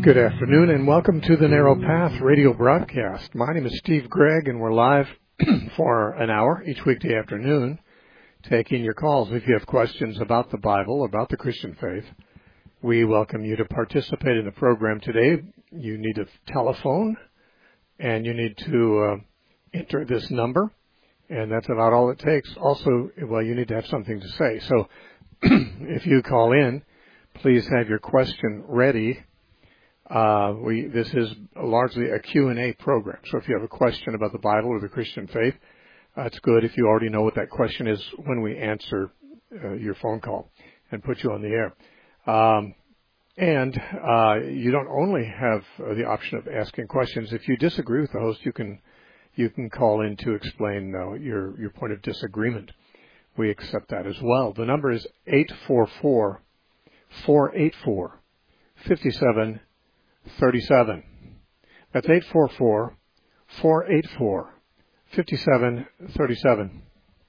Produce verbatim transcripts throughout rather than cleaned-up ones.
Good afternoon and welcome to the Narrow Path radio broadcast. My name is Steve Gregg and we're live for an hour each weekday afternoon taking your calls. If you have questions about the Bible, about the Christian faith, we welcome you to participate in the program today. You need a telephone and you need to uh, enter this number, and that's about all it takes. Also, well, you need to have something to say. So if you call in, please have your question ready. Uh, we, this is largely a Q and A program. So if you have a question about the Bible or the Christian faith, uh, it's good if you already know what that question is when we answer uh, your phone call and put you on the air. Um, and uh, you don't only have uh, the option of asking questions. If you disagree with the host, you can you can call in to explain uh, your your point of disagreement. We accept that as well. The number is eight four four, four eight four, five seven thirty-seven. That's eight four four, four eight four, five seven thirty-seven.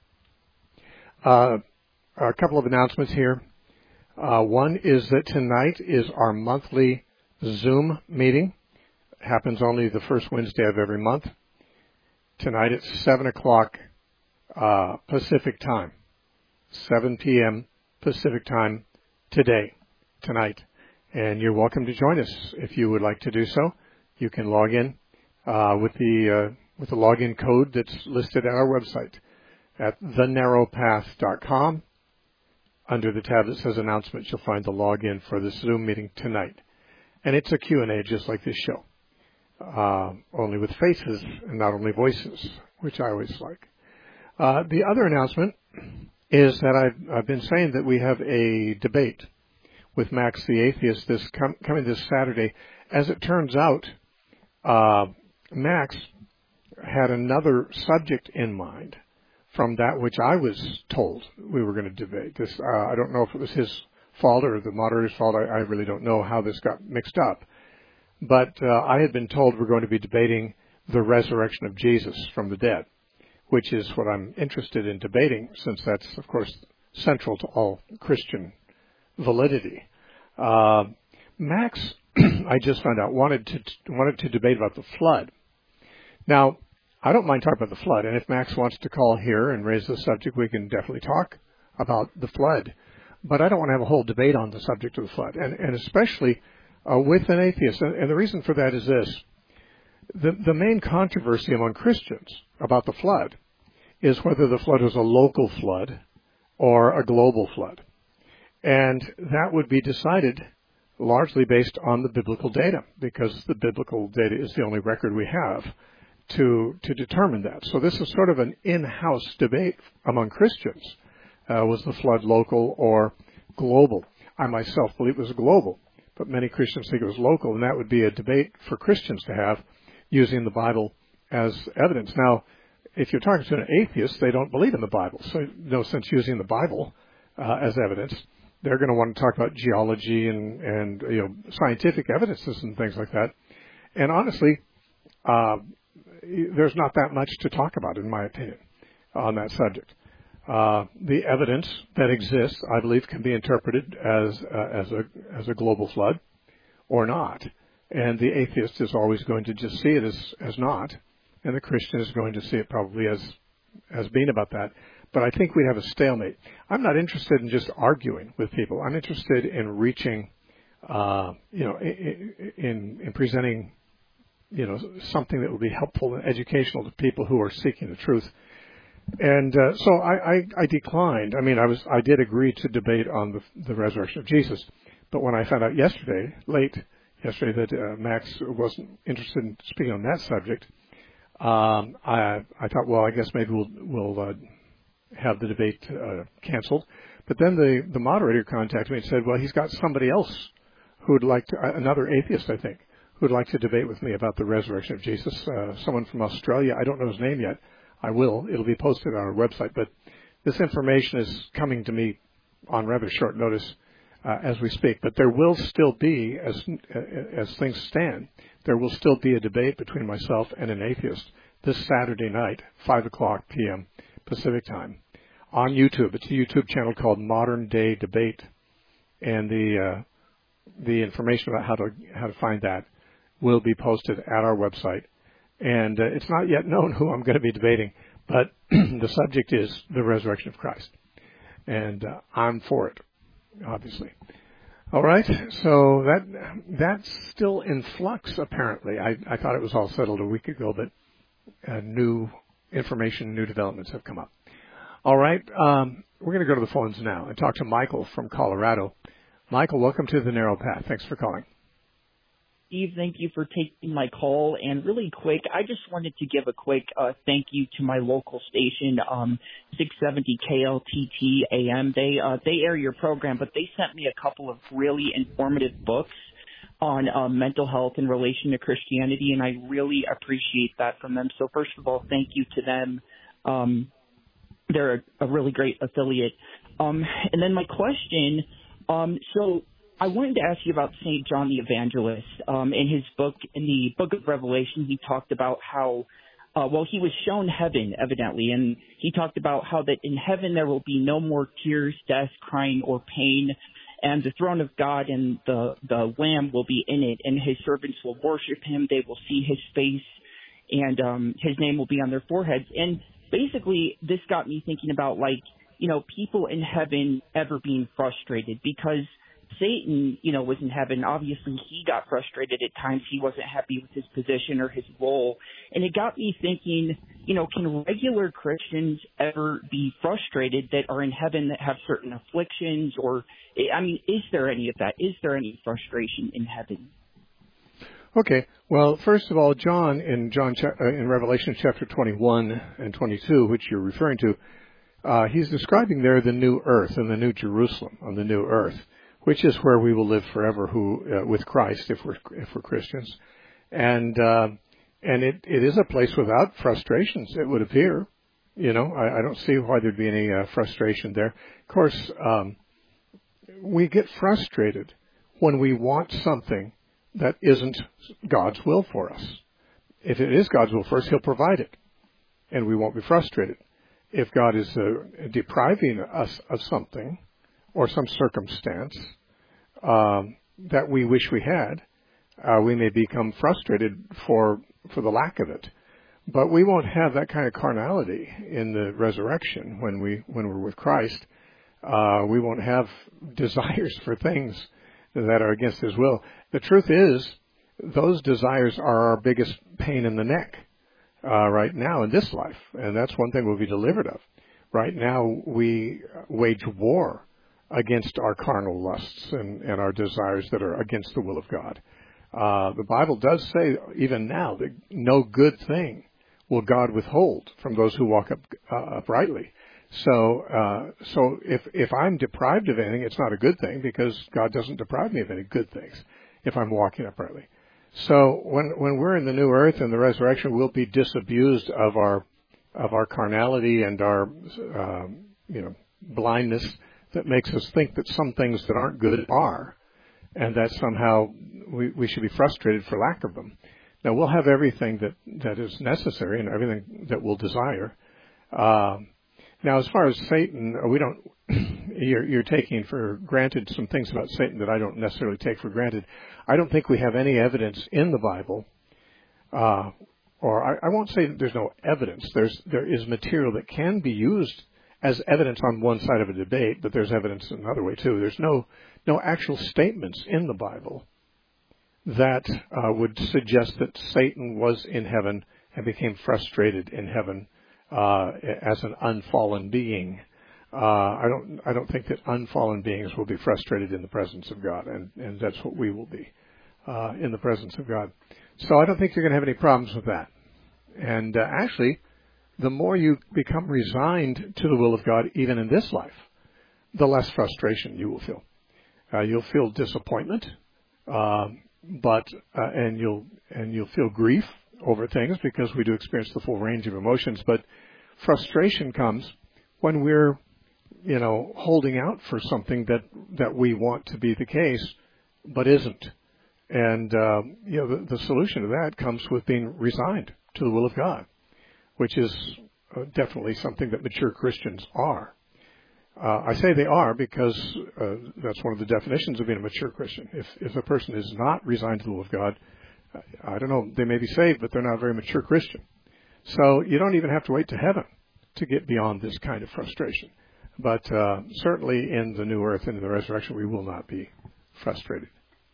Uh, a couple of announcements here. Uh, one is that tonight is our monthly Zoom meeting. It happens only the first Wednesday of every month. Tonight at seven o'clock uh, Pacific time. seven p.m. Pacific time today, tonight. And you're welcome to join us if you would like to do so. You can log in uh, with the uh, with the login code that's listed at our website at the narrow path dot com. Under the tab that says announcements, you'll find the login for this Zoom meeting tonight. And it's a Q and A just like this show, uh, only with faces and not only voices, which I always like. Uh, the other announcement is that I've, I've been saying that we have a debate with Max the Atheist this com- coming this Saturday. As it turns out, uh, Max had another subject in mind from that which I was told we were going to debate. This uh, I don't know if it was his fault or the moderator's fault. I, I really don't know how this got mixed up. But uh, I had been told we're going to be debating the resurrection of Jesus from the dead, which is what I'm interested in debating, since that's, of course, central to all Christian validity. Uh, Max, I just found out, wanted to wanted to debate about the flood. Now, I don't mind talking about the flood, and if Max wants to call here and raise the subject, we can definitely talk about the flood. But I don't want to have a whole debate on the subject of the flood, and, and especially uh, with an atheist. And, and the reason for that is this. The, the main controversy among Christians about the flood is whether the flood was a local flood or a global flood. And that would be decided largely based on the biblical data, because the biblical data is the only record we have to to determine that. So this is sort of an in-house debate among Christians. Uh, was the flood local or global? I myself believe it was global, but many Christians think it was local, and that would be a debate for Christians to have using the Bible as evidence. Now, if you're talking to an atheist, they don't believe in the Bible, so no sense using the Bible uh, as evidence. They're going to want to talk about geology and, and you know scientific evidences and things like that. And honestly, uh, there's not that much to talk about, in my opinion, on that subject. Uh, the evidence that exists, I believe, can be interpreted as uh, as a as a global flood or not. And the atheist is always going to just see it as, as not, and the Christian is going to see it probably as as being about that. But I think we have a stalemate. I'm not interested in just arguing with people. I'm interested in reaching, uh, you know, in, in, in presenting, you know, something that will be helpful and educational to people who are seeking the truth. And uh, so I, I, I declined. I mean, I was I did agree to debate on the, the resurrection of Jesus. But when I found out yesterday, late yesterday, that uh, Max wasn't interested in speaking on that subject, um, I I thought, well, I guess maybe we'll we'll. Uh, have the debate uh, canceled. But then the, the moderator contacted me and said, well, he's got somebody else who would like to, uh, another atheist, I think, who would like to debate with me about the resurrection of Jesus, uh, someone from Australia. I don't know his name yet. I will. It'll be posted on our website. But this information is coming to me on rather short notice uh, as we speak. But there will still be, as, as things stand, there will still be a debate between myself and an atheist this Saturday night, five o'clock p.m. Pacific time, on YouTube. It's a YouTube channel called Modern Day Debate, and the the information about how to how to find that will be posted at our website. And uh, it's not yet known who I'm going to be debating, but the subject is the resurrection of Christ. And uh, I'm for it, obviously. All right, so that that's still in flux, apparently. I, I thought it was all settled a week ago, but uh, new information, new developments have come up. All right, um, we're going to go to the phones now and talk to Michael from Colorado. Michael, welcome to The Narrow Path. Thanks for calling. Steve, thank you for taking my call. And really quick, I just wanted to give a quick uh, thank you to my local station, um, six seventy K L T T A M. They uh, they air your program, but they sent me a couple of really informative books on uh, mental health in relation to Christianity, and I really appreciate that from them. So first of all, thank you to them. Um, they're a, a really great affiliate. Um, and then my question, um, so I wanted to ask you about Saint John the Evangelist. Um, in his book, in the book of Revelation, he talked about how, uh, well, he was shown heaven, evidently, and he talked about how that in heaven there will be no more tears, death, crying, or pain, and the throne of God and the, the Lamb will be in it, and his servants will worship him. They will see his face, and um, his name will be on their foreheads. And basically, this got me thinking about, like, you know, people in heaven ever being frustrated, because Satan, you know, was in heaven. Obviously, he got frustrated at times. He wasn't happy with his position or his role. And it got me thinking, you know, can regular Christians ever be frustrated that are in heaven that have certain afflictions? Or, I mean, is there any of that? Is there any frustration in heaven? Okay. Well, first of all, John, in John in Revelation chapter twenty-one and twenty-two, which you're referring to, uh, he's describing there the new earth and the new Jerusalem on the new earth, which is where we will live forever, who uh, with Christ, if we're if we're Christians, and uh, and it, it is a place without frustrations. It would appear, you know, I, I don't see why there'd be any uh, frustration there. Of course, um, we get frustrated when we want something that isn't God's will for us. If it is God's will for us, He'll provide it, and we won't be frustrated. If God is uh, depriving us of something or some circumstance um, that we wish we had, uh, we may become frustrated for for the lack of it. But we won't have that kind of carnality in the resurrection when we when we're with Christ. Uh, we won't have desires for things that are against His will. The truth is, those desires are our biggest pain in the neck uh, right now in this life, and that's one thing we'll be delivered of. Right now, we wage war against our carnal lusts and, and our desires that are against the will of God. Uh, the Bible does say, even now, that no good thing will God withhold from those who walk up uh, uprightly. So, uh, so if if I'm deprived of anything, it's not a good thing, because God doesn't deprive me of any good things if I'm walking uprightly. So when when we're in the new earth and the resurrection, we'll be disabused of our of our carnality and our um, you know blindness that makes us think that some things that aren't good are, and that somehow we, we should be frustrated for lack of them. Now, we'll have everything that, that is necessary and everything that we'll desire. Um, now, as far as Satan, we don't, you're, you're taking for granted some things about Satan that I don't necessarily take for granted. I don't think we have any evidence in the Bible, uh, or I, I won't say that there's no evidence. There's, there is material that can be used as evidence on one side of a debate, but there's evidence in another way too. There's no no actual statements in the Bible that uh, would suggest that Satan was in heaven and became frustrated in heaven uh, as an unfallen being. Uh, I don't I don't think that unfallen beings will be frustrated in the presence of God, and, and that's what we will be uh, in the presence of God. So I don't think you're going to have any problems with that. And uh, actually, the more you become resigned to the will of God, even in this life, the less frustration you will feel. Uh, you'll feel disappointment, uh, but uh, and you'll and you'll feel grief over things, because we do experience the full range of emotions. But frustration comes when we're, you know, holding out for something that that we want to be the case, but isn't. And uh, you know, the, the solution to that comes with being resigned to the will of God, which is uh, definitely something that mature Christians are. Uh, I say they are because uh, that's one of the definitions of being a mature Christian. If if a person is not resigned to the will of God, I, I don't know, they may be saved, but they're not a very mature Christian. So you don't even have to wait to heaven to get beyond this kind of frustration. But uh, certainly in the new earth and in the resurrection, we will not be frustrated.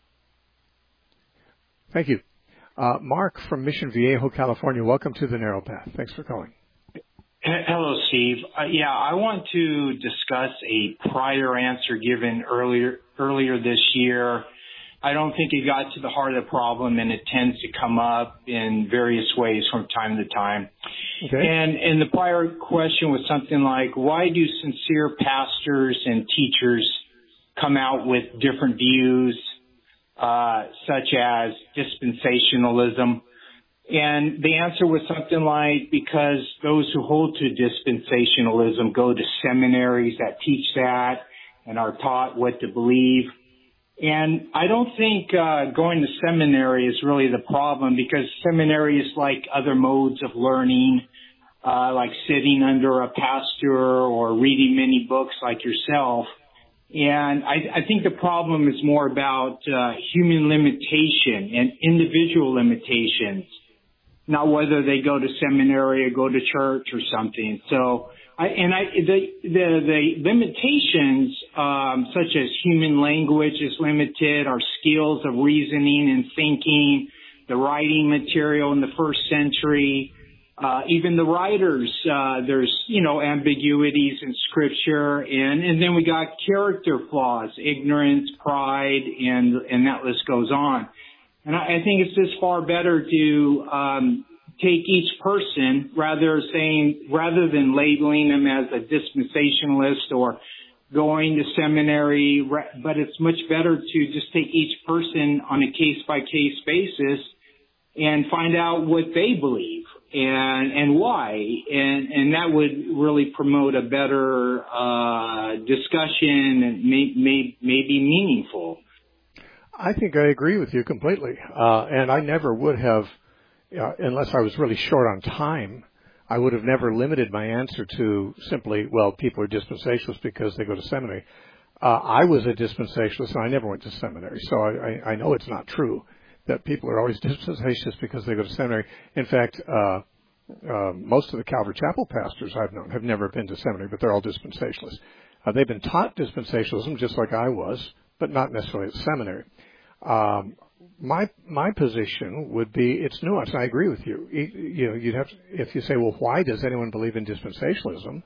Thank you. Uh, Mark from Mission Viejo, California, welcome to the Narrow Path. Thanks for calling. Hello, Steve. Uh, yeah, I want to discuss a prior answer given earlier earlier this year. I don't think it got to the heart of the problem, and it tends to come up in various ways from time to time. Okay. And, and the prior question was something like, why do sincere pastors and teachers come out with different views, uh, such as dispensationalism? And the answer was something like, because those who hold to dispensationalism go to seminaries that teach that and are taught what to believe. And I don't think uh, going to seminary is really the problem, because seminary is like other modes of learning, uh, like sitting under a pastor or reading many books like yourself. And I, I think the problem is more about uh, human limitation and individual limitations, not whether they go to seminary or go to church or something. So, I, and I, the, the, the limitations, um, such as human language is limited, our skills of reasoning and thinking, the writing material in the first century, uh, even the writers, uh, there's, you know, ambiguities in scripture, and, and then we got character flaws, ignorance, pride, and, and that list goes on. And I, I think it's just far better to, um, take each person, rather saying, rather than labeling them as a dispensationalist or going to seminary, but it's much better to just take each person on a case-by-case basis and find out what they believe and and why, and and that would really promote a better uh, discussion and may, may, may be meaningful. I think I agree with you completely, uh, and I never would have, uh, unless I was really short on time, I would have never limited my answer to simply, well, people are dispensationalists because they go to seminary. Uh, I was a dispensationalist, and I never went to seminary, so I, I, I know it's not true that people are always dispensationalists because they go to seminary. In fact, uh, uh, most of the Calvary Chapel pastors I've known have never been to seminary, but they're all dispensationalists. Uh, they've been taught dispensationalism just like I was, but not necessarily at seminary. Um, my my position would be it's nuanced. I agree with you. You, you know, you'd have to, if you say, well, why does anyone believe in dispensationalism?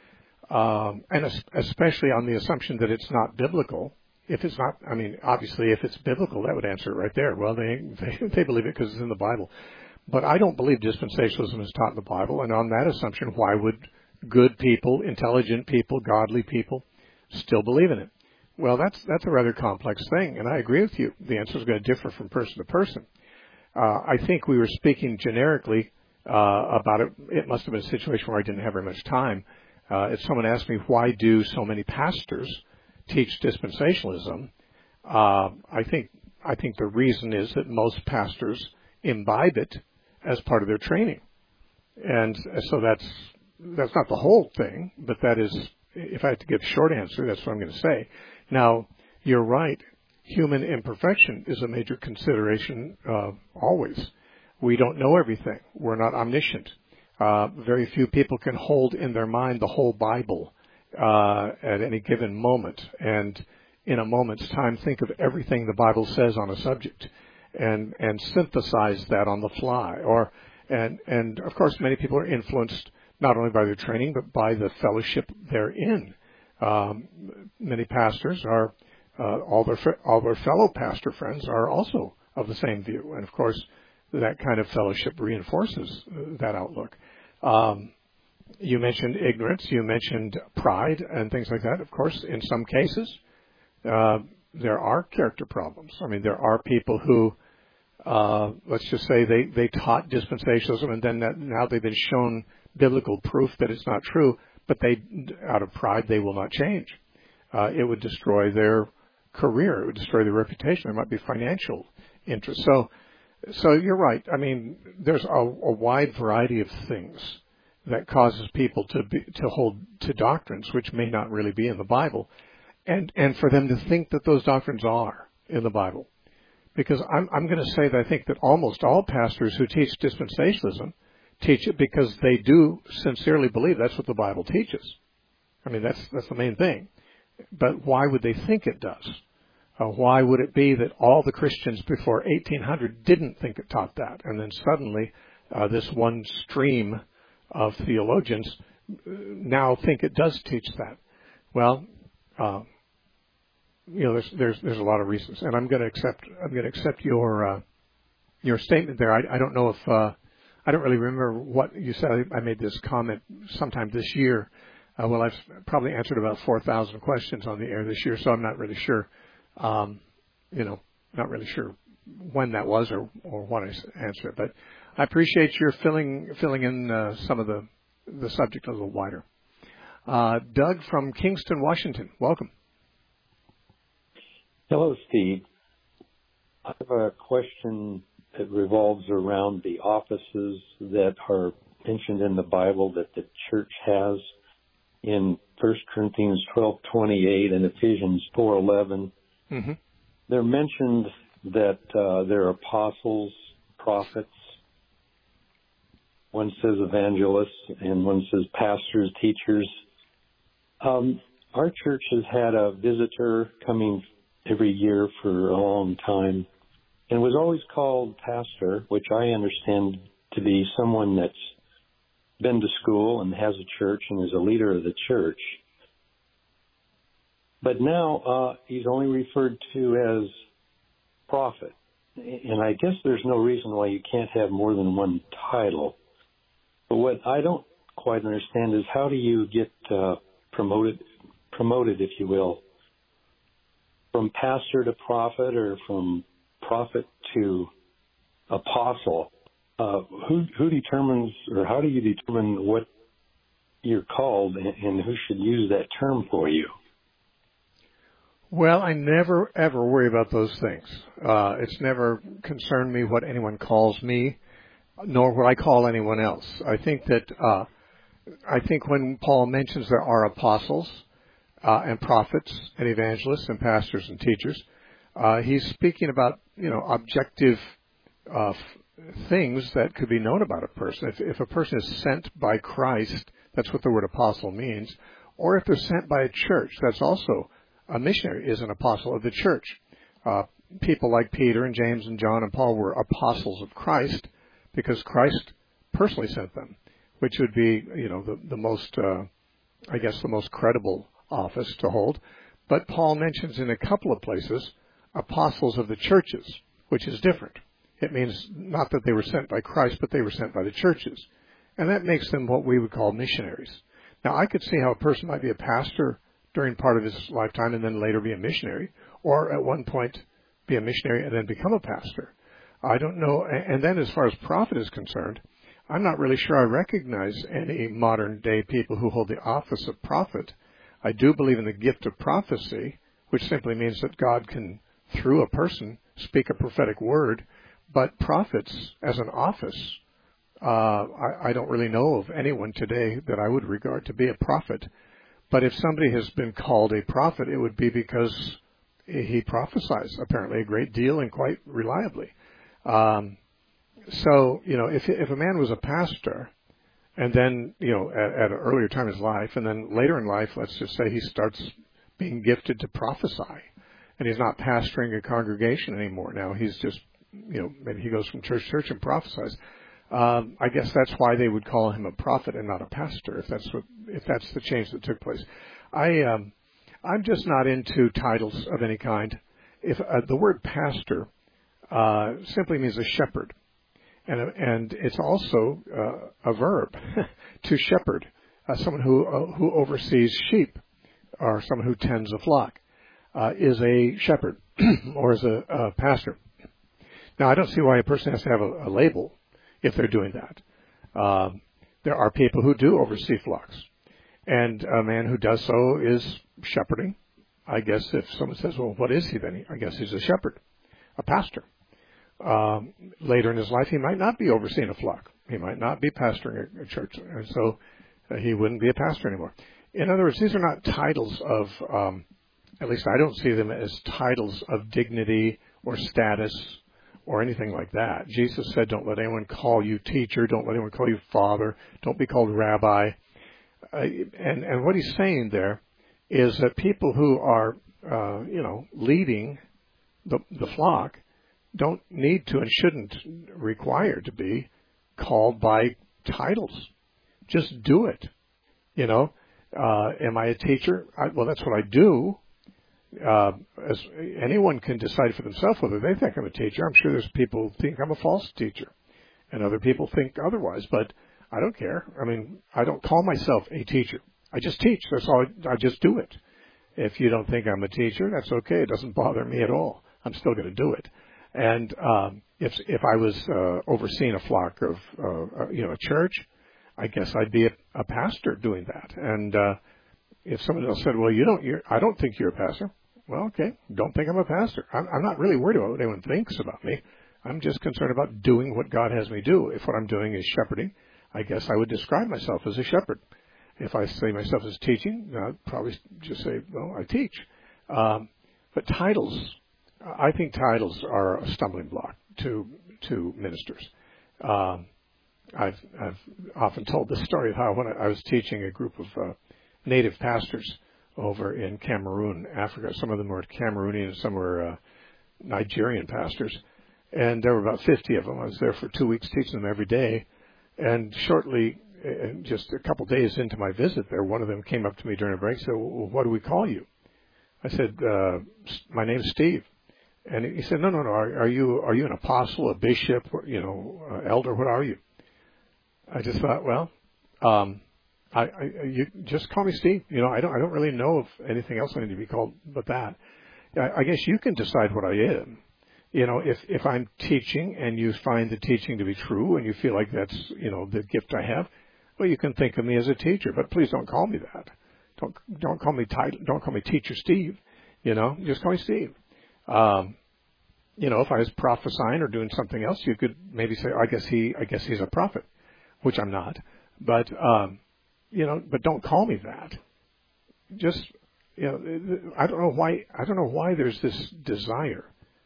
Um, and es- especially on the assumption that it's not biblical. If it's not, I mean, obviously, if it's biblical, that would answer it right there. Well, they they, they believe it because it's in the Bible. But I don't believe dispensationalism is taught in the Bible. And on that assumption, why would good people, intelligent people, godly people still believe in it? Well, that's that's a rather complex thing, and I agree with you. The answer is going to differ from person to person. Uh, I think we were speaking generically uh, about it. It must have been a situation where I didn't have very much time. Uh, if someone asked me, why do so many pastors teach dispensationalism, uh, I think I think the reason is that most pastors imbibe it as part of their training, and so that's that's not the whole thing, but that is, if I had to give a short answer, that's what I'm going to say. Now, you're right. Human imperfection is a major consideration uh, always. We don't know everything. We're not omniscient. Uh, very few people can hold in their mind the whole Bible uh, at any given moment, and in a moment's time think of everything the Bible says on a subject and and synthesize that on the fly. Or and and of course, many people are influenced not only by their training but by the fellowship they're in. Um, many pastors are, uh, all their all their fellow pastor friends are also of the same view, and of course, that kind of fellowship reinforces that outlook. Um, you mentioned ignorance, you mentioned pride, and things like that. Of course, in some cases, uh, there are character problems. I mean, there are people who, uh, let's just say, they they taught dispensationalism, and then that, now they've been shown biblical proof that it's not true. But they, out of pride, they will not change. Uh, it would destroy their career. It would destroy their reputation. There might be financial interest. So, so you're right. I mean, there's a, a wide variety of things that causes people to be, to hold to doctrines which may not really be in the Bible, and and for them to think that those doctrines are in the Bible. Because I'm I'm going to say that I think that almost all pastors who teach dispensationalism teach it because they do sincerely believe that's what the Bible teaches. I mean, that's that's the main thing. But why would they think it does? Uh, why would it be that all the Christians before eighteen hundred didn't think it taught that, and then suddenly uh, this one stream of theologians now think it does teach that? Well, uh, you know, there's there's there's a lot of reasons, and I'm going to accept I'm going to accept your uh, your statement there. I, I don't know if uh, I don't really remember what you said. I made this comment sometime this year. Uh, well, I've probably answered about four thousand questions on the air this year, so I'm not really sure. Um, you know, not really sure when that was or, or what I answered, but I appreciate your filling filling in uh, some of the the subject a little wider. Uh, Doug from Kingston, Washington, welcome. Hello, Steve. I have a question that revolves around the offices that are mentioned in the Bible that the church has in First Corinthians twelve twenty-eight and Ephesians four eleven. Mm-hmm. They're mentioned that uh, they're apostles, prophets. One says evangelists, and one says pastors, teachers. Um, our church has had a visitor coming every year for a long time, and was always called pastor, which I understand to be someone that's been to school and has a church and is a leader of the church. But now uh, he's only referred to as prophet. And I guess there's no reason why you can't have more than one title. But what I don't quite understand is how do you get uh, promoted, promoted, if you will, from pastor to prophet or from prophet to apostle? Uh, who, who determines, or how do you determine what you're called and, and who should use that term for you? Well, I never, ever worry about those things. Uh, it's never concerned me what anyone calls me, nor what I call anyone else. I think that, uh, I think when Paul mentions there are apostles, uh, and prophets and evangelists and pastors and teachers, uh, he's speaking about, you know, objective, uh, f- things that could be known about a person. If, if a person is sent by Christ, that's what the word apostle means, or if they're sent by a church, that's also a missionary is an apostle of the church. Uh, people like Peter and James and John and Paul were apostles of Christ because Christ personally sent them, which would be, you know, the, the most, uh, I guess, the most credible office to hold. But Paul mentions in a couple of places apostles of the churches, which is different. It means not that they were sent by Christ, but they were sent by the churches. And that makes them what we would call missionaries. Now, I could see how a person might be a pastor during part of his lifetime and then later be a missionary, or at one point be a missionary and then become a pastor. I don't know. And then as far as prophet is concerned, I'm not really sure I recognize any modern day people who hold the office of prophet. I do believe in the gift of prophecy, which simply means that God can, through a person, speak a prophetic word. But prophets as an office, uh, I, I don't really know of anyone today that I would regard to be a prophet. But if somebody has been called a prophet, it would be because he prophesies apparently a great deal and quite reliably. Um, so, you know, if if a man was a pastor and then, you know, at, at an earlier time in his life and then later in life, let's just say he starts being gifted to prophesy and he's not pastoring a congregation anymore. Now he's just, you know, maybe he goes from church to church and prophesies. Um, I guess that's why they would call him a prophet and not a pastor, if that's what, if that's the change that took place. I, um, I'm just not into titles of any kind. If uh, the word pastor uh, simply means a shepherd, and and it's also uh, a verb to shepherd, uh, someone who uh, who oversees sheep, or someone who tends a flock, uh, is a shepherd or is a, a pastor. Now, I don't see why a person has to have a, a label if they're doing that. Um, there are people who do oversee flocks. And a man who does so is shepherding. I guess if someone says, well, what is he then? I guess he's a shepherd, a pastor. Um, later in his life, he might not be overseeing a flock. He might not be pastoring a, a church, and so uh, he wouldn't be a pastor anymore. In other words, these are not titles of, um, at least I don't see them as titles of dignity or status or anything like that. Jesus said, don't let anyone call you teacher, don't let anyone call you father, don't be called rabbi. Uh, and, and what he's saying there is that people who are, uh, you know, leading the, the flock don't need to and shouldn't require to be called by titles. Just do it. You know, uh, am I a teacher? I, well, that's what I do. Uh, as anyone can decide for themselves whether they think I'm a teacher. I'm sure there's people who think I'm a false teacher, and other people think otherwise. But I don't care. I mean, I don't call myself a teacher. I just teach. That's all. I, I just do it. If you don't think I'm a teacher, that's okay. It doesn't bother me at all. I'm still going to do it. And um, if if I was uh, overseeing a flock of uh, you know a church, I guess I'd be a, a pastor doing that. And uh, if someone else said, "Well, you don't, you're, I don't think you're a pastor," well, okay, don't think I'm a pastor. I'm, I'm not really worried about what anyone thinks about me. I'm just concerned about doing what God has me do. If what I'm doing is shepherding, I guess I would describe myself as a shepherd. If I say myself as teaching, I'd probably just say, "Well, I teach." Um, but titles, I think titles are a stumbling block to to ministers. Um, I've I've often told the story of how when I was teaching a group of uh, native pastors over in Cameroon, Africa. Some of them were Cameroonian, some were uh, Nigerian pastors, and there were about fifty of them. I was there for two weeks teaching them every day, and shortly, uh, just a couple days into my visit there, one of them came up to me during a break and said, "Well, what do we call you?" I said, uh, "My name's Steve." And he said, "No, no, no. Are, are you are you an apostle, a bishop, you know, uh, elder? What are you?" I just thought, well, um, I, I you just call me Steve. You know, I don't I don't really know of anything else I need to be called but that. I, I guess you can decide what I am. You know, if if I'm teaching and you find the teaching to be true and you feel like that's you know the gift I have, well, you can think of me as a teacher. But please don't call me that. Don't don't call me title. Don't call me Teacher Steve. You know, just call me Steve. Um, you know, if I was prophesying or doing something else, you could maybe say, I guess he, I guess he's a prophet, which I'm not. But, um, you know, but don't call me that. Just, you know, I don't know why, I don't know why there's this desire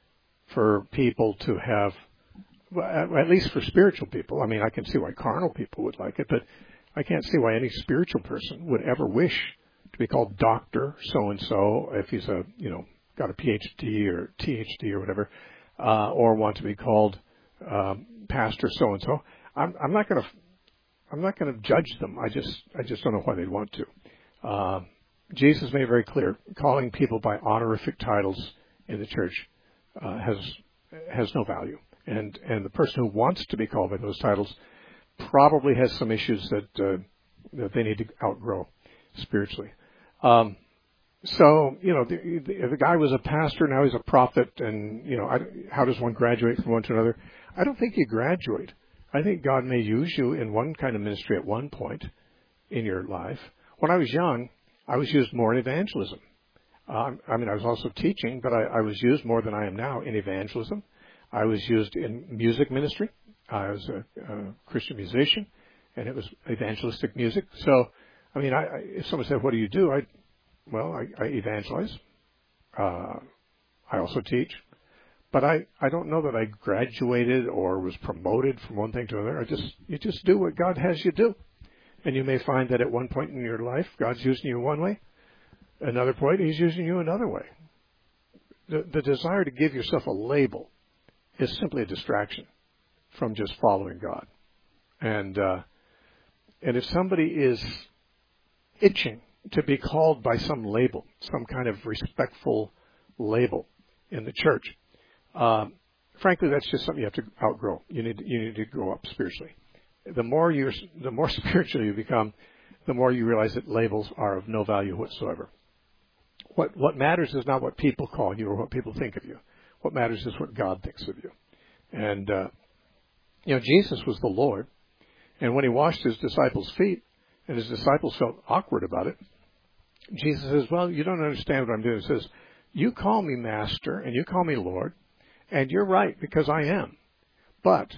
for people to have, well, at least for spiritual people. I mean, I can see why carnal people would like it, but I can't see why any spiritual person would ever wish to be called Doctor so-and-so if he's a, you know, got a P H D or T H D or whatever, uh, or want to be called um, Pastor so and so. I'm, I'm not going to, I'm not going to judge them. I just, I just don't know why they'd want to. Uh, Jesus made it very clear: calling people by honorific titles in the church uh, has has no value, and and the person who wants to be called by those titles probably has some issues that uh, that they need to outgrow spiritually. Um, So, you know, the, the, the guy was a pastor, now he's a prophet, and, you know, I, how does one graduate from one to another? I don't think you graduate. I think God may use you in one kind of ministry at one point in your life. When I was young, I was used more in evangelism. Um, I mean, I was also teaching, but I, I was used more than I am now in evangelism. I was used in music ministry. I was a, a Christian musician, and it was evangelistic music. So, I mean, I, I, if someone said, "What do you do?" I Well, I, I evangelize. Uh, I also teach. But I, I don't know that I graduated or was promoted from one thing to another. I just, you just do what God has you do. And you may find that at one point in your life, God's using you one way. Another point, He's using you another way. The, the desire to give yourself a label is simply a distraction from just following God. And, uh, and if somebody is itching to be called by some label, some kind of respectful label in the church, um, frankly, that's just something you have to outgrow. You need you need to grow up spiritually. The more you the more spiritual you become, the more you realize that labels are of no value whatsoever. What what matters is not what people call you or what people think of you. What matters is what God thinks of you. And uh, you know, Jesus was the Lord, and when He washed His disciples' feet, and His disciples felt awkward about it, Jesus says, "Well, you don't understand what I'm doing." He says, "You call me Master and you call me Lord, and you're right because I am. But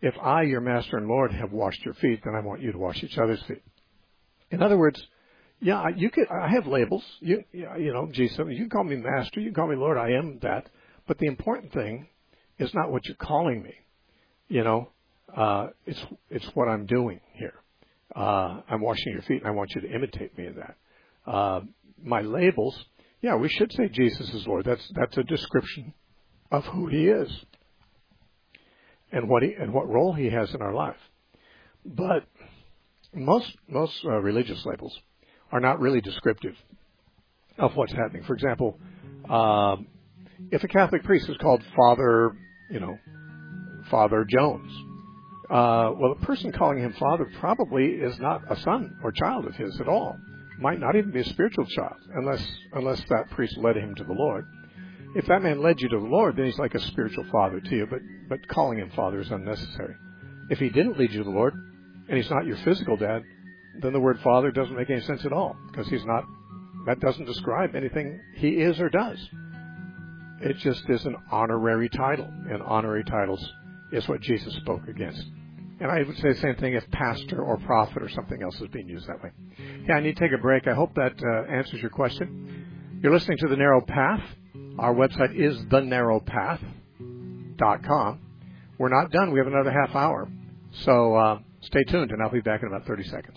if I, your master and Lord, have washed your feet, then I want you to wash each other's feet. In other words, yeah, you could. I have labels. You, you know, Jesus. You can call me master. You can call me Lord. I am that. But the important thing is not what you're calling me. You know, uh, it's it's what I'm doing here. Uh, I'm washing your feet, and I want you to imitate me in that. Uh, my labels, yeah, we should say Jesus is Lord. That's that's a description of who He is and what he and what role He has in our life. But most most uh, religious labels are not really descriptive of what's happening. For example, uh, if a Catholic priest is called Father, you know, Father Jones, uh, well, the person calling him Father probably is not a son or child of his at all. Might not even be a spiritual child, unless unless that priest led him to the Lord. If that man led you to the Lord, then he's like a spiritual father to you, but, but calling him Father is unnecessary. If he didn't lead you to the Lord, and he's not your physical dad, then the word Father doesn't make any sense at all, because he's not, that doesn't describe anything he is or does. It just is an honorary title, and honorary titles is what Jesus spoke against. And I would say the same thing if pastor or prophet or something else is being used that way. Yeah, I need to take a break. I hope that uh, answers your question. You're listening to The Narrow Path. Our website is the narrow path dot com. We're not done. We have another half hour. So uh, stay tuned, and I'll be back in about thirty seconds.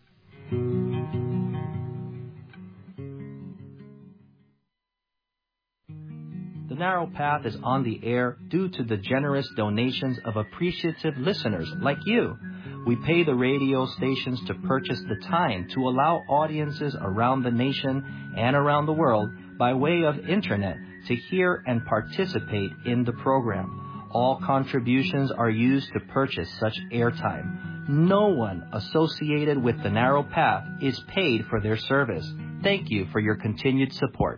The Narrow Path is on the air due to the generous donations of appreciative listeners like you. We pay the radio stations to purchase the time to allow audiences around the nation and around the world by way of internet to hear and participate in the program. All contributions are used to purchase such airtime. No one associated with the Narrow Path is paid for their service. Thank you for your continued support.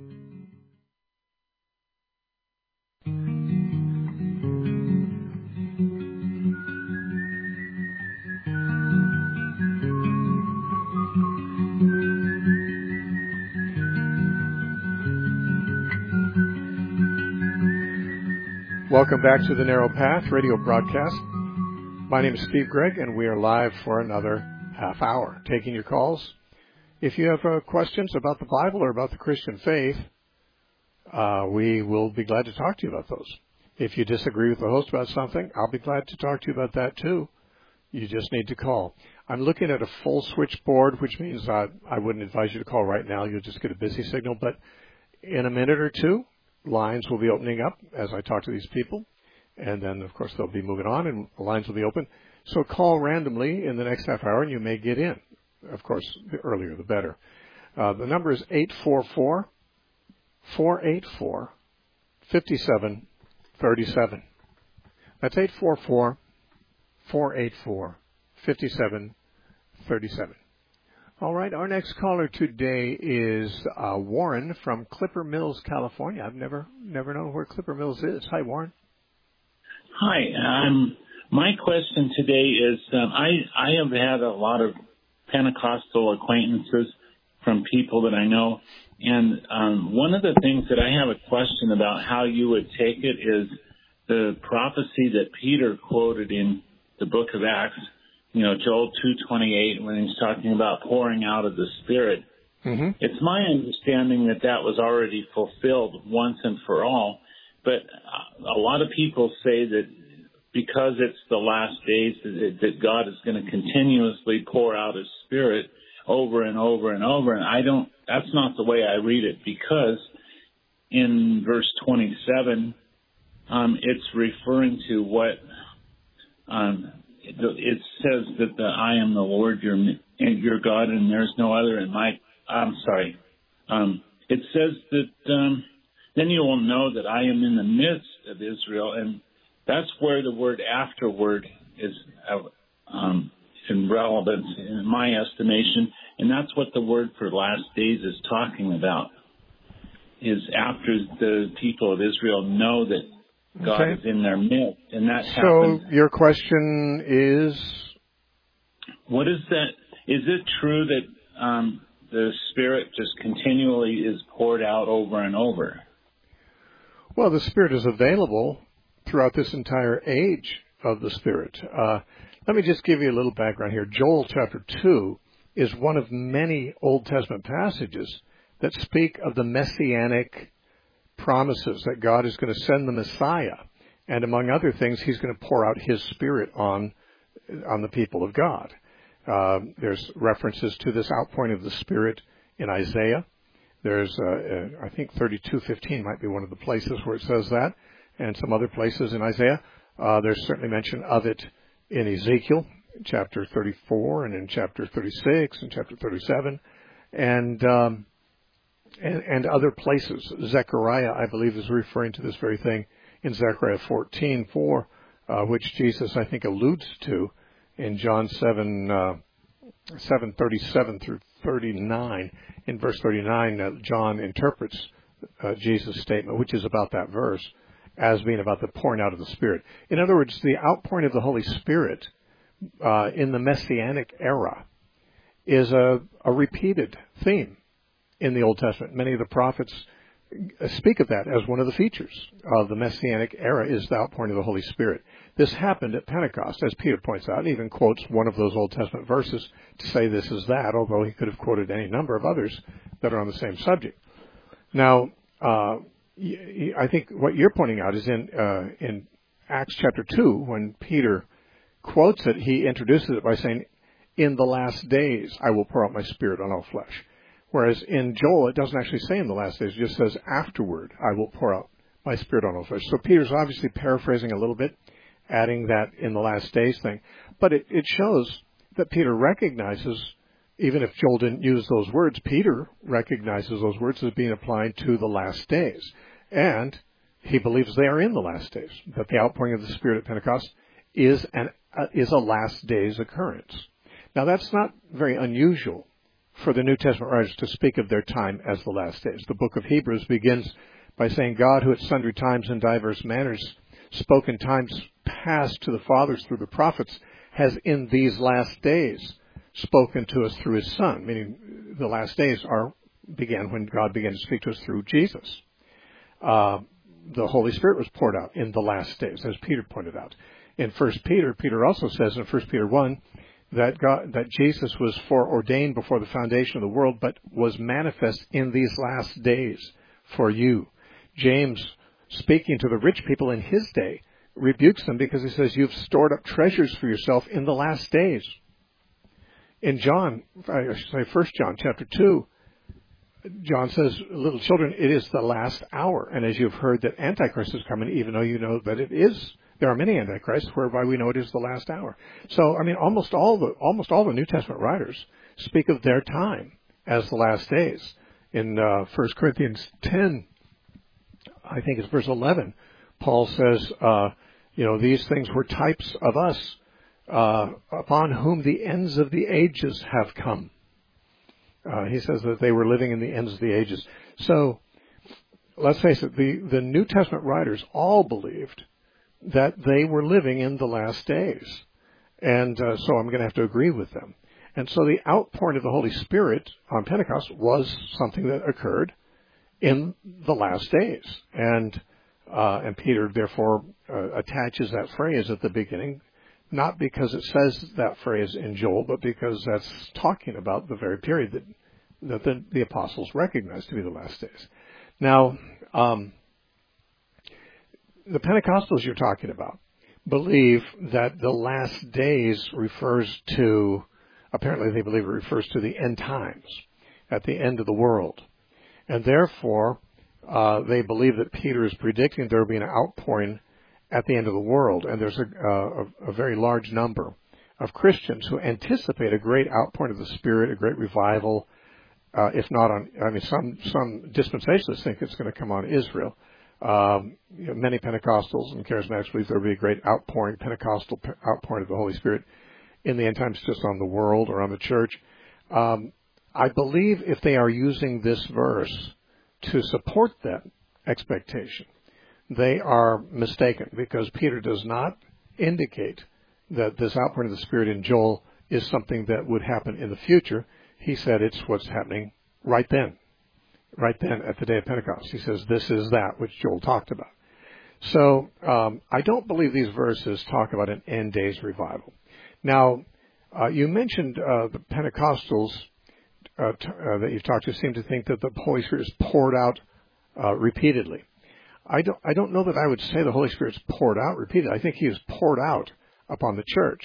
Welcome back to the Narrow Path radio broadcast. My name is Steve Gregg, and we are live for another half hour, taking your calls. If you have uh, questions about the Bible or about the Christian faith, uh, we will be glad to talk to you about those. If you disagree with the host about something, I'll be glad to talk to you about that too. You just need to call. I'm looking at a full switchboard, which means I, I wouldn't advise you to call right now. You'll just get a busy signal. But in a minute or two, lines will be opening up as I talk to these people. And then, of course, they'll be moving on and the lines will be open. So call randomly in the next half hour and you may get in. Of course, the earlier the better. Uh, the number is eight four four, four eight four, five seven three seven. That's eight four four, four eight four, five seven three seven. All right, our next caller today is uh, Warren from Clipper Mills, California. I've never never known where Clipper Mills is. Hi, Warren. Hi. Um, my question today is um, I, I have had a lot of Pentecostal acquaintances from people that I know, and um, one of the things that I have a question about how you would take it is the prophecy that Peter quoted in the book of Acts, you know, Joel two twenty-eight, when he's talking about pouring out of the Spirit. Mm-hmm. It's my understanding that that was already fulfilled once and for all. But a lot of people say that because it's the last days, that, that God is going to continuously pour out His Spirit over and over and over. And I don't, that's not the way I read it, because in verse twenty-seven, um, it's referring to what, um, it says that the, I am the Lord, your, your God, and there's no other in my, I'm sorry. Um, it says that, um, then you will know that I am in the midst of Israel. And that's where the word afterward is um, in relevance, in my estimation. And that's what the word for last days is talking about, is after the people of Israel know that God okay. is in their midst. And that so happens. So your question is? What is that? Is it true that um, the Spirit just continually is poured out over and over? Well, the Spirit is available throughout this entire age of the Spirit. Uh, let me just give you a little background here. Joel chapter two is one of many Old Testament passages that speak of the messianic promises that God is going to send the Messiah. And among other things, he's going to pour out his Spirit on on the people of God. Uh, there's references to this outpouring of the Spirit in Isaiah. There's, uh, uh, I think, thirty-two fifteen might be one of the places where it says that, and some other places in Isaiah. Uh, there's certainly mention of it in Ezekiel, chapter thirty-four, and in chapter thirty-six, and chapter thirty-seven, and um, and, and other places. Zechariah, I believe, is referring to this very thing in Zechariah fourteen four, uh, which Jesus, I think, alludes to in John seven, uh, seven thirty-seven through thirty-nine. In verse thirty-nine, uh, John interprets uh, Jesus' statement, which is about that verse, as being about the pouring out of the Spirit. In other words, the outpouring of the Holy Spirit uh, in the Messianic era is a, a repeated theme in the Old Testament. Many of the prophets speak of that as one of the features of the Messianic era, is the outpouring of the Holy Spirit. This happened at Pentecost, as Peter points out, and even quotes one of those Old Testament verses to say this is that, although he could have quoted any number of others that are on the same subject. Now, uh, I think what you're pointing out is in uh, in Acts chapter two, when Peter quotes it, he introduces it by saying, "In the last days I will pour out my Spirit on all flesh." Whereas in Joel, it doesn't actually say in the last days, it just says, "Afterward I will pour out my Spirit on all flesh." So Peter's obviously paraphrasing a little bit, adding that "in the last days" thing. But it, it shows that Peter recognizes, even if Joel didn't use those words, Peter recognizes those words as being applied to the last days. And he believes they are in the last days, that the outpouring of the Spirit at Pentecost is an uh, is a last days occurrence. Now, that's not very unusual for the New Testament writers to speak of their time as the last days. The book of Hebrews begins by saying, "God, who at sundry times and diverse manners spoke in times past to the fathers through the prophets, has in these last days spoken to us through his Son," meaning the last days are began when God began to speak to us through Jesus. Uh, the Holy Spirit was poured out in the last days, as Peter pointed out. In First Peter, Peter also says in First Peter one that God, that Jesus was foreordained before the foundation of the world, but was manifest in these last days for you. James, speaking to the rich people in his day, rebukes them because he says, "You've stored up treasures for yourself in the last days." In John, I should say First John chapter two, John says, "Little children, it is the last hour. And as you've heard that Antichrist is coming, even though you know that it is, there are many Antichrists, whereby we know it is the last hour." So, I mean, almost all the almost all the New Testament writers speak of their time as the last days. In uh, First Corinthians ten, I think it's verse eleven, Paul says, uh, you know, "These things were types of us, uh, upon whom the ends of the ages have come." Uh, he says that they were living in the ends of the ages. So, let's face it, the, the New Testament writers all believed that they were living in the last days. And uh, so I'm going to have to agree with them. And so the outpouring of the Holy Spirit on Pentecost was something that occurred in the last days. And uh, and Peter, therefore, uh, attaches that phrase at the beginning, not because it says that phrase in Joel, but because that's talking about the very period that, that the, the apostles recognized to be the last days. Now, um, the Pentecostals you're talking about believe that the last days refers to, apparently they believe it refers to the end times, at the end of the world. And therefore, uh, they believe that Peter is predicting there will be an outpouring at the end of the world. And there's a, a, a very large number of Christians who anticipate a great outpouring of the Spirit, a great revival, uh, if not on, I mean, some, some dispensationalists think it's going to come on Israel. Um, you know, many Pentecostals and Charismatics believe there will be a great outpouring, Pentecostal outpouring of the Holy Spirit in the end times, just on the world or on the church. Um, I believe if they are using this verse to support that expectation, they are mistaken, because Peter does not indicate that this outpouring of the Spirit in Joel is something that would happen in the future. He said it's what's happening right then, right then at the day of Pentecost. He says this is that which Joel talked about. So um, I don't believe these verses talk about an end days revival. Now, uh, you mentioned uh, the Pentecostals uh, t- uh, that you've talked to seem to think that the Holy Spirit is poured out uh, repeatedly. I don't, I don't know that I would say the Holy Spirit's poured out repeatedly. I think he is poured out upon the church,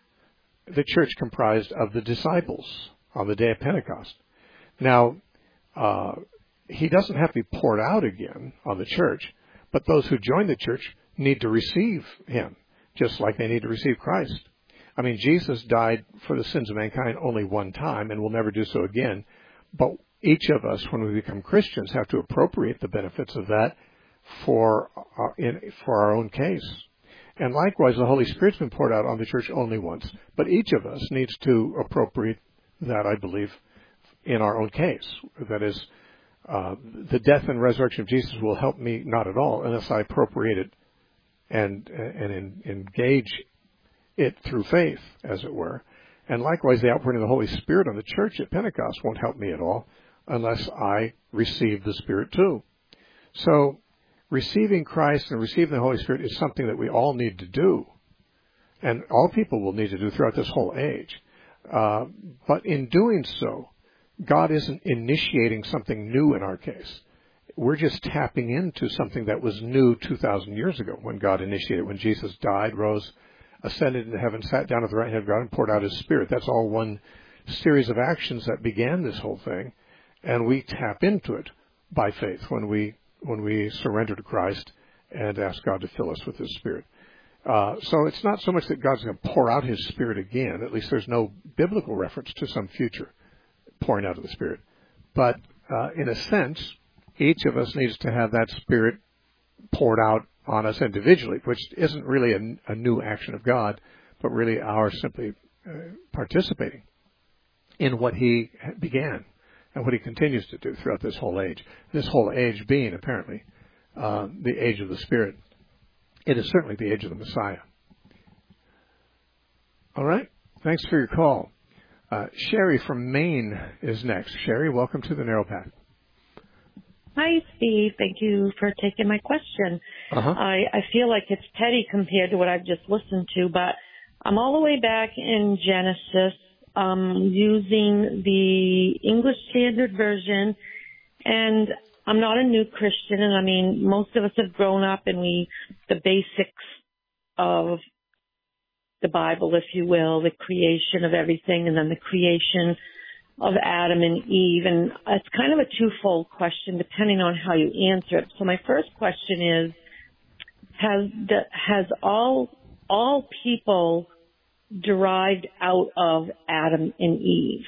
the church comprised of the disciples on the day of Pentecost. Now, uh, he doesn't have to be poured out again on the church, but those who join the church need to receive him, just like they need to receive Christ. I mean, Jesus died for the sins of mankind only one time and will never do so again, but each of us, when we become Christians, have to appropriate the benefits of that for our, in, for our own case. And likewise, the Holy Spirit's been poured out on the church only once, but each of us needs to appropriate that, I believe, in our own case. That is, uh, the death and resurrection of Jesus will help me not at all unless I appropriate it and and in, engage it through faith, as it were. And likewise, the outpouring of the Holy Spirit on the church at Pentecost won't help me at all unless I receive the Spirit too. So, receiving Christ and receiving the Holy Spirit is something that we all need to do, and all people will need to do throughout this whole age. Uh, but in doing so, God isn't initiating something new in our case. We're just tapping into something that was new two thousand years ago when God initiated, when Jesus died, rose, ascended into heaven, sat down at the right hand of God, and poured out his Spirit. That's all one series of actions that began this whole thing, and we tap into it by faith when we when we surrender to Christ and ask God to fill us with his Spirit. Uh, so it's not so much that God's going to pour out his Spirit again. At least there's no biblical reference to some future pouring out of the Spirit. But uh, in a sense, each of us needs to have that Spirit poured out on us individually, which isn't really a, a new action of God, but really our simply uh, participating in what he began and what he continues to do throughout this whole age. This whole age being, apparently, uh, the age of the Spirit. It is certainly the age of the Messiah. All right. Thanks for your call. Uh, Sherry from Maine is next. Sherry, welcome to the Narrow Path. Hi, Steve. Thank you for taking my question. Uh-huh. I, I feel like it's petty compared to what I've just listened to, but I'm all the way back in Genesis, um, using the English Standard Version, and I'm not a new Christian, and I mean, most of us have grown up and we, the basics of the Bible, if you will, the creation of everything, and then the creation of Adam and Eve. And it's kind of a twofold question depending on how you answer it. So my first question is, has the, has all, all people derived out of Adam and Eve?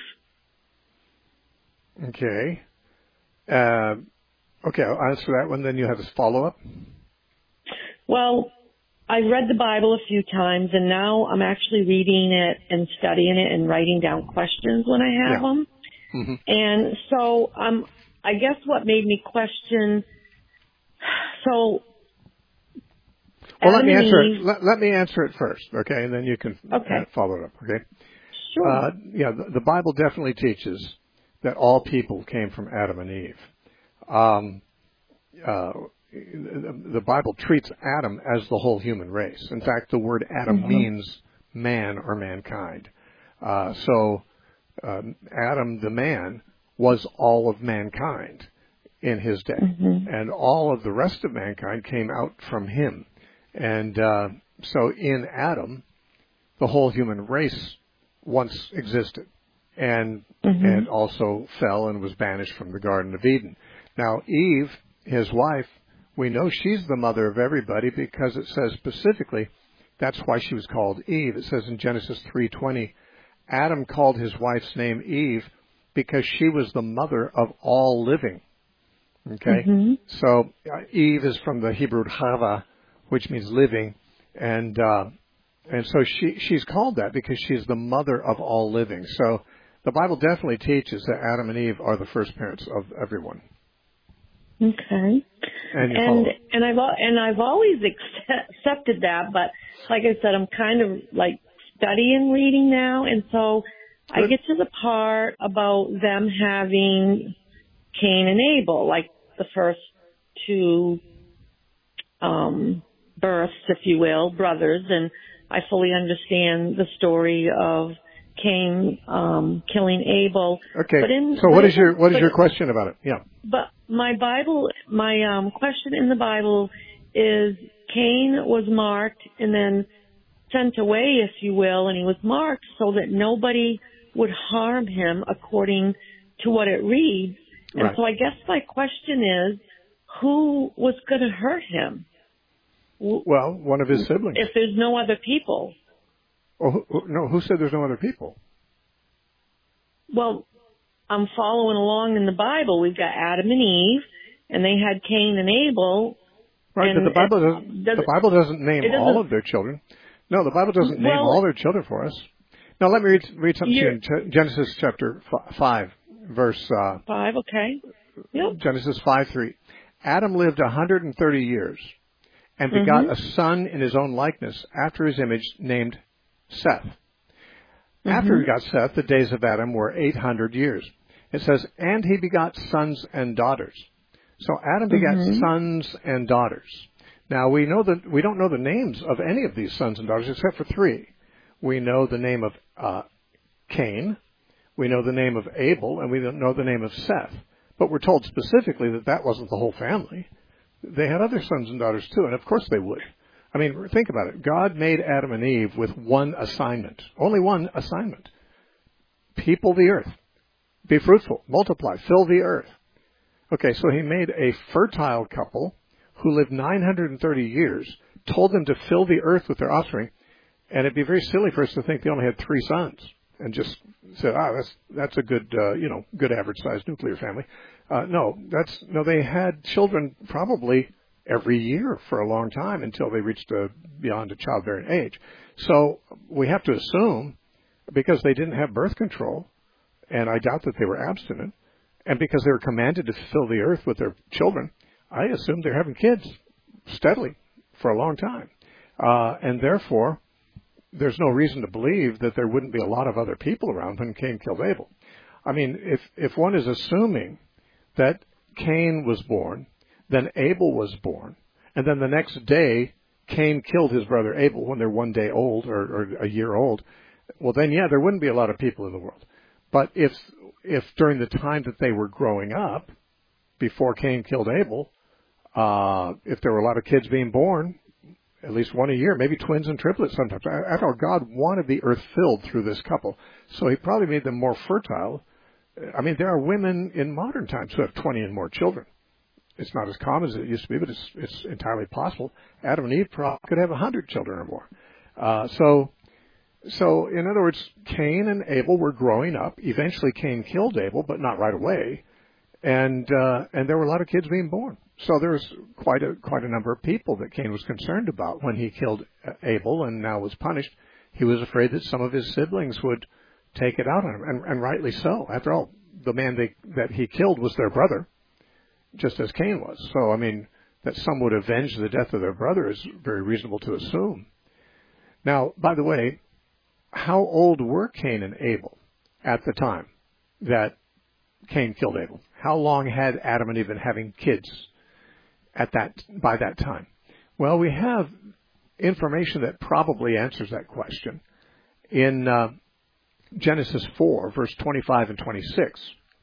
Okay. Uh, okay, I'll answer that one, then you have a follow-up. Well, I've read the Bible a few times, and now I'm actually reading it and studying it and writing down questions when I have Yeah. them. Mm-hmm. And so um, I guess what made me question, so Well, let Adam me and answer Eve, it. Let, let me answer it first, okay, and then you can Okay. uh, follow it up, okay? Sure. Uh, yeah, the, the Bible definitely teaches that all people came from Adam and Eve. Um, uh, the, the Bible treats Adam as the whole human race. In fact, the word Adam Mm-hmm. means man or mankind. Uh, so um, Adam, the man, was all of mankind in his day, Mm-hmm. and all of the rest of mankind came out from him. And uh, so in Adam, the whole human race once existed, and Mm-hmm. and also fell and was banished from the Garden of Eden. Now Eve, his wife, we know she's the mother of everybody because it says specifically that's why she was called Eve. It says in Genesis three twenty, Adam called his wife's name Eve because she was the mother of all living. Okay, Mm-hmm. so uh, Eve is from the Hebrew Chava, which means living, and uh, and so she she's called that because she's the mother of all living. So the Bible definitely teaches that Adam and Eve are the first parents of everyone. Okay. And you And follow. and I've al- and I've always accept, accepted that, but like I said, I'm kind of like studying reading now, and so I Good. get to the part about them having Cain and Abel, like the first two um, births, if you will, brothers, and I fully understand the story of Cain um, killing Abel. Okay. But in, so what but is your what is but, your question about it? Yeah. But my Bible, my um, question in the Bible is Cain was marked and then sent away, if you will, and he was marked so that nobody would harm him according to what it reads. And right. so I guess my question is, who was going to hurt him? Well, one of his siblings. If there's no other people. Oh, who, no, who said there's no other people? Well, I'm following along in the Bible. We've got Adam and Eve, and they had Cain and Abel. Right, and but the Bible doesn't, does the Bible doesn't name doesn't, all of their children. No, the Bible doesn't name well, all their children for us. Now, let me read, read something to you in Genesis chapter five, verse... Uh, five, okay. Yep. Genesis five three. Adam lived one hundred thirty years and begot mm-hmm. a son in his own likeness after his image named Seth. Mm-hmm. After he got Seth, the days of Adam were eight hundred years. It says, and he begot sons and daughters. So Adam begat mm-hmm. sons and daughters. Now we know that we don't know the names of any of these sons and daughters except for three. We know the name of uh, Cain, we know the name of Abel, and we don't know the name of Seth. But we're told specifically that that wasn't the whole family. They had other sons and daughters too, and of course they would. I mean, think about it. God made Adam and Eve with one assignment, only one assignment. People the earth. Be fruitful, multiply, fill the earth. Okay, so he made a fertile couple who lived nine hundred thirty years, told them to fill the earth with their offspring, and it'd be very silly for us to think they only had three sons and just said, ah, that's that's a good, uh, you know, good average-sized nuclear family. Uh, no, that's no. They had children probably every year for a long time until they reached a, beyond a childbearing age. So we have to assume, because they didn't have birth control, and I doubt that they were abstinent, and because they were commanded to fill the earth with their children, I assume they're having kids steadily for a long time, uh, and therefore there's no reason to believe that there wouldn't be a lot of other people around when Cain killed Abel. I mean, if if one is assuming that Cain was born, then Abel was born, and then the next day Cain killed his brother Abel when they're one day old or, or a year old, well then, yeah, there wouldn't be a lot of people in the world. But if if during the time that they were growing up, before Cain killed Abel, uh, if there were a lot of kids being born, at least one a year, maybe twins and triplets sometimes. After all, God wanted the earth filled through this couple, so he probably made them more fertile. I mean, there are women in modern times who have twenty and more children. It's not as common as it used to be, but it's, it's entirely possible. Adam and Eve probably could have one hundred children or more. Uh, so, so in other words, Cain and Abel were growing up. Eventually, Cain killed Abel, but not right away. And uh, and there were a lot of kids being born. So there was quite a quite a number of people that Cain was concerned about when he killed Abel and now was punished. He was afraid that some of his siblings would take it out on him, and, and rightly so. After all, the man they, that he killed was their brother, just as Cain was. So, I mean, that some would avenge the death of their brother is very reasonable to assume. Now, by the way, how old were Cain and Abel at the time that Cain killed Abel? How long had Adam and Eve been having kids at that by that time? Well, we have information that probably answers that question in uh, Genesis four, verse twenty-five and twenty-six.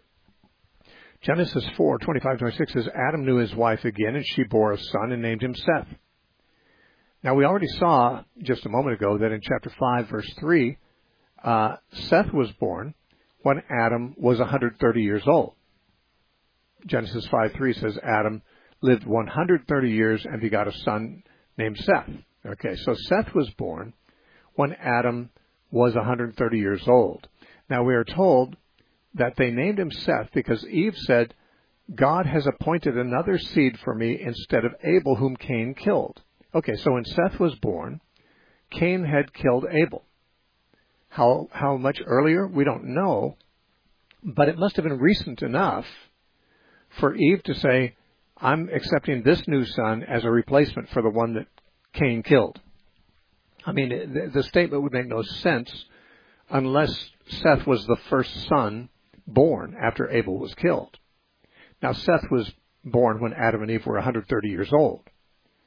Genesis four, twenty-five and twenty-six says, Adam knew his wife again, and she bore a son and named him Seth. Now, we already saw just a moment ago that in chapter five, verse three, uh, Seth was born when Adam was one hundred thirty years old. Genesis five three says Adam lived one hundred thirty years and begot a son named Seth. Okay, so Seth was born when Adam was one hundred thirty years old. Now, we are told that they named him Seth because Eve said, God has appointed another seed for me instead of Abel, whom Cain killed. Okay, so when Seth was born, Cain had killed Abel. How how much earlier? We don't know, but it must have been recent enough for Eve to say, I'm accepting this new son as a replacement for the one that Cain killed. I mean, the, the statement would make no sense unless Seth was the first son born after Abel was killed. Now, Seth was born when Adam and Eve were one hundred thirty years old.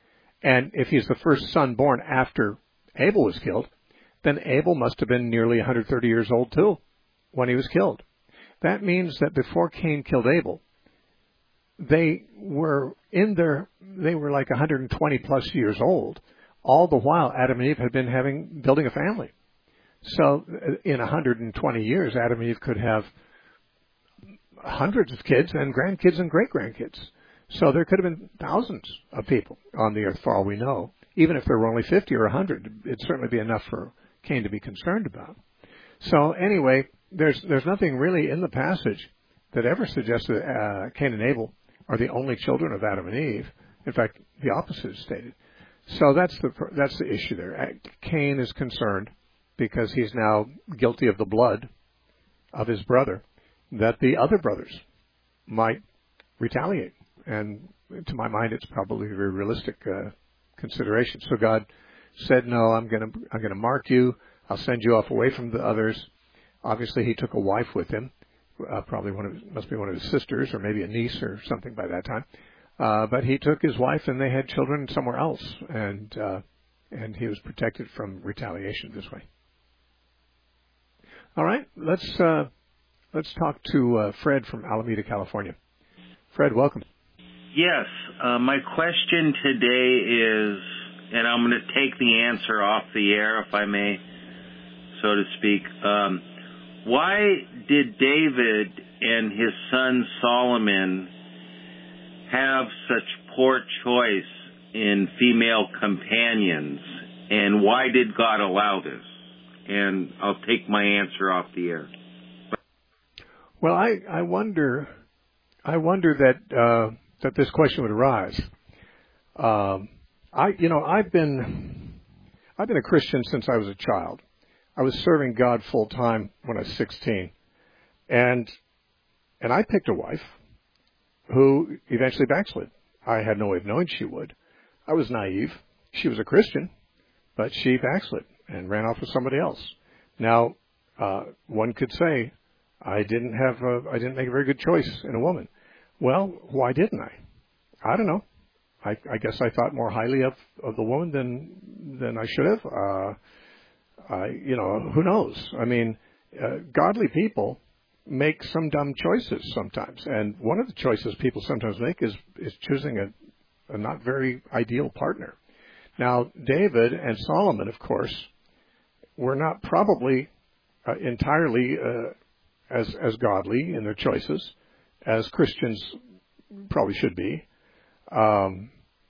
And if he's the first son born after Abel was killed, then Abel must have been nearly one hundred thirty years old too when he was killed. That means that before Cain killed Abel, they were in their, they were like one hundred twenty plus years old. All the while, Adam and Eve had been having, building a family. So in one hundred twenty years, Adam and Eve could have hundreds of kids and grandkids and great-grandkids. So there could have been thousands of people on the earth for all we know. Even if there were only fifty or one hundred, it'd certainly be enough for Cain to be concerned about. So anyway, there's there's nothing really in the passage that ever suggests that uh, Cain and Abel are the only children of Adam and Eve. In fact, the opposite is stated. So that's the that's the issue there. Cain is concerned because he's now guilty of the blood of his brother, that the other brothers might retaliate. And to my mind, it's probably a very realistic uh, consideration. So God said, "No, I'm going to I'm going to mark you. I'll send you off away from the others." Obviously, he took a wife with him, uh, probably one of his, must be one of his sisters or maybe a niece or something by that time. Uh, but he took his wife and they had children somewhere else, and uh, and he was protected from retaliation this way. All right, let's uh, let's talk to uh, Fred from Alameda, California. Fred, welcome. Yes, uh, my question today is, and I'm going to take the answer off the air, if I may, so to speak. Um, why did David and his son Solomon have such poor choice in female companions, and why did God allow this? And I'll take my answer off the air. Well, I, I wonder, I wonder that uh, that this question would arise. Um, I, you know, I've been, I've been a Christian since I was a child. I was serving God full time when I was sixteen, and and I picked a wife who eventually backslid. I had no way of knowing she would. I was naive. She was a Christian, but she backslid and ran off with somebody else. Now, uh, one could say, I didn't have a, I didn't make a very good choice in a woman. Well, why didn't I? I don't know. I, I guess I thought more highly of, of the woman than than I should have. Uh, I, you know, who knows? I mean, uh, godly people make some dumb choices sometimes, and one of the choices people sometimes make is is choosing a, a not very ideal partner. Now, David and Solomon, of course, were not probably uh, entirely uh, as as godly in their choices as Christians probably should be, um,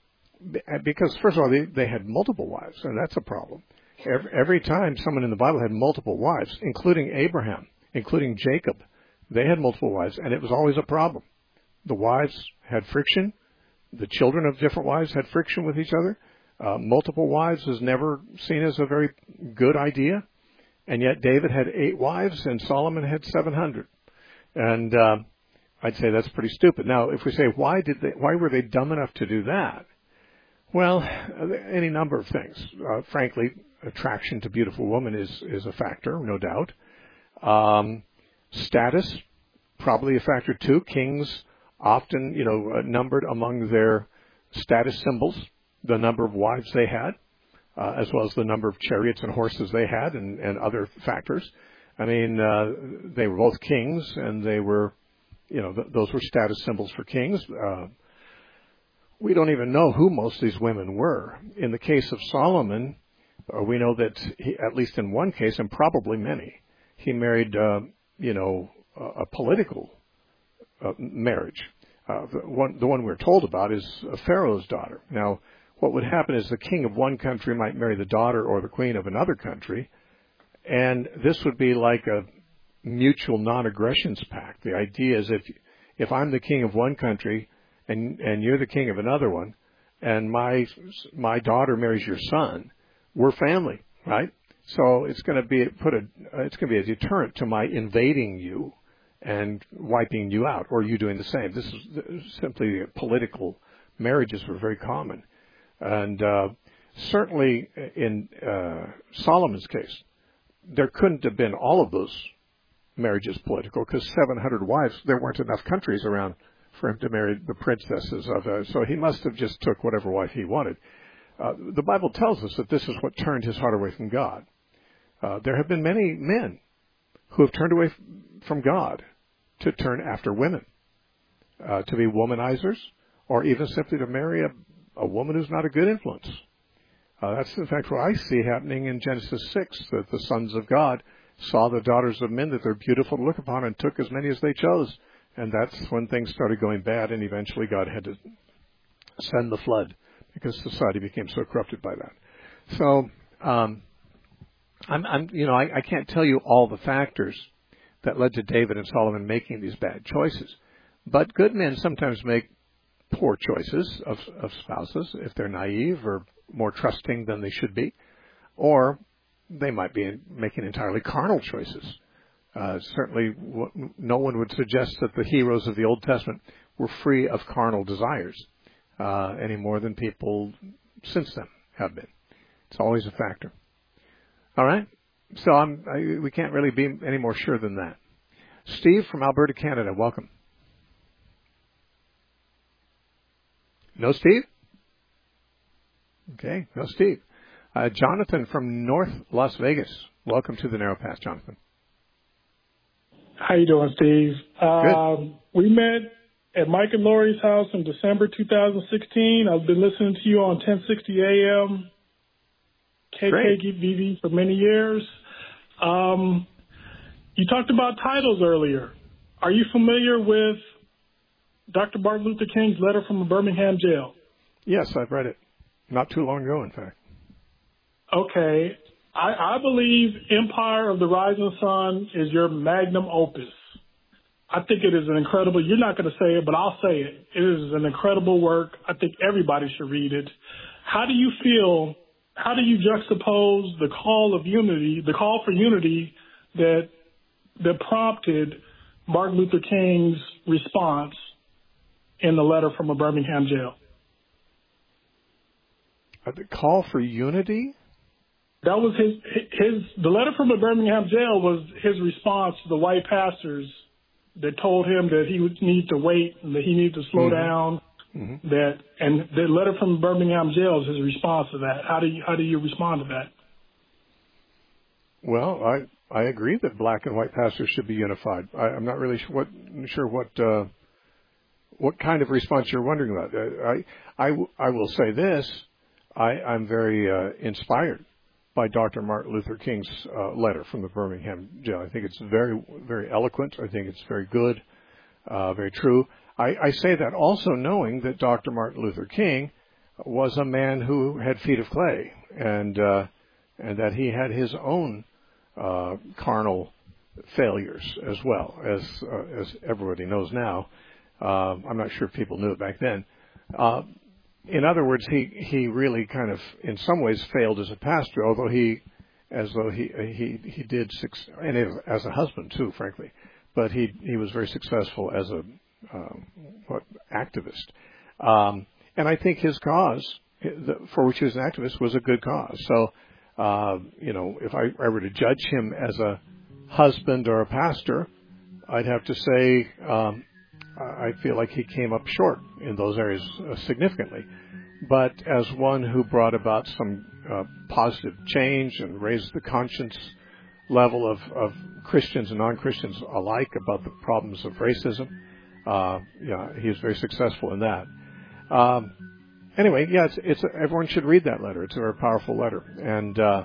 because first of all, they, they had multiple wives, and that's a problem. Every, every time someone in the Bible had multiple wives, including Abraham, including Jacob, they had multiple wives, and it was always a problem. The wives had friction. The children of different wives had friction with each other. Uh, multiple wives is never seen as a very good idea, and yet David had eight wives, and Solomon had seven hundred. And uh, I'd say that's pretty stupid. Now, if we say, why did they, why were they dumb enough to do that? Well, any number of things. Uh, frankly, attraction to beautiful women is, is a factor, no doubt. Um, status, probably a factor too. Kings often, you know, uh, numbered among their status symbols the number of wives they had, uh, as well as the number of chariots and horses they had, and, and other factors. I mean, uh, they were both kings, and they were, you know, th- those were status symbols for kings. Uh, we don't even know who most of these women were. In the case of Solomon, uh, we know that he, at least in one case, and probably many, he married, uh, you know, a, a political uh, marriage. Uh, the one, the one we're told about is Pharaoh's daughter. Now, what would happen is the king of one country might marry the daughter or the queen of another country, and this would be like a mutual non-aggressions pact. The idea is if if I'm the king of one country and and you're the king of another one, and my my daughter marries your son, we're family, right? So it's going to be put a it's going to be a deterrent to my invading you and wiping you out, or you doing the same. This is simply political marriages were very common, and uh, certainly in uh, Solomon's case, there couldn't have been all of those marriages political, because seven hundred wives, there weren't enough countries around for him to marry the princesses of. Uh, so he must have just took whatever wife he wanted. uh, the Bible tells us that this is what turned his heart away from God. Uh, there have been many men who have turned away from God to turn after women, uh, to be womanizers, or even simply to marry a, a woman who's not a good influence. Uh, that's, in fact, what I see happening in Genesis six, that the sons of God saw the daughters of men, that they're beautiful to look upon, and took as many as they chose. And that's when things started going bad, and eventually God had to send the flood because society became so corrupted by that. So, um, I'm, I'm, you know, I, I can't tell you all the factors that led to David and Solomon making these bad choices. But good men sometimes make poor choices of, of spouses if they're naive or more trusting than they should be, or they might be making entirely carnal choices. Uh, certainly, w- no one would suggest that the heroes of the Old Testament were free of carnal desires uh, any more than people since then have been. It's always a factor. All right? So I'm, I, we can't really be any more sure than that. Steve from Alberta, Canada, welcome. No Steve? Okay, no Steve. Uh, Jonathan from North Las Vegas, welcome to the Narrow Path, Jonathan. How you doing, Steve? Good. Um, we met at Mike and Lori's house in December two thousand sixteen. I've been listening to you on ten sixty A M, K K V V for many years. Um, you talked about titles earlier. Are you familiar with Doctor Martin Luther King's letter from a Birmingham jail? Yes, I've read it. Not too long ago, in fact. Okay. I, I believe Empire of the Rising Sun is your magnum opus. I think it is an incredible, you're not going to say it, but I'll say it. It is an incredible work. I think everybody should read it. How do you feel, how do you juxtapose the call of unity, the call for unity that, that prompted Martin Luther King's response in the letter from a Birmingham jail? The call for unity? That was his, his, the letter from the Birmingham jail was his response to the white pastors that told him that he would need to wait and that he needed to slow mm-hmm. down. Mm-hmm. That, and the letter from the Birmingham jail is his response to that. How do you, how do you respond to that? Well, I, I agree that black and white pastors should be unified. I, I'm not really sure what, sure what, uh, what kind of response you're wondering about. I, I, I will say this. I, I'm very uh, inspired by Doctor Martin Luther King's uh, letter from the Birmingham jail. I think it's very, very eloquent. I think it's very good, uh, very true. I, I say that also knowing that Doctor Martin Luther King was a man who had feet of clay, and uh, and that he had his own uh, carnal failures as well, as uh, as everybody knows now. Uh, I'm not sure if people knew it back then. Uh, In other words, he, he really kind of, in some ways, failed as a pastor, although he, as though he he he did, and as a husband too, frankly, but he he was very successful as a um, what activist, um, and I think his cause, for which he was an activist, was a good cause. So, uh, you know, if I, I were to judge him as a husband or a pastor, I'd have to say. Um, I feel like he came up short in those areas uh, significantly. But as one who brought about some uh, positive change and raised the conscience level of, of Christians and non-Christians alike about the problems of racism, uh, yeah, he was very successful in that. Um, anyway, yeah, it's, it's a, everyone should read that letter. It's a very powerful letter. And uh,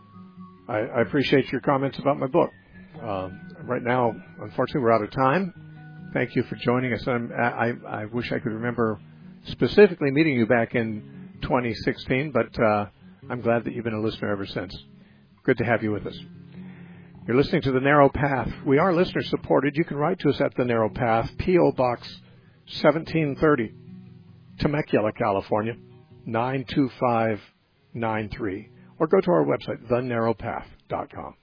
I, I appreciate your comments about my book. Um, right now, unfortunately, we're out of time. Thank you for joining us. I'm, I, I wish I could remember specifically meeting you back in twenty sixteen, but uh, I'm glad that you've been a listener ever since. Good to have you with us. You're listening to The Narrow Path. We are listener supported. You can write to us at The Narrow Path, P O Box seventeen thirty, Temecula, California, nine two five nine three, or go to our website, the narrow path dot com.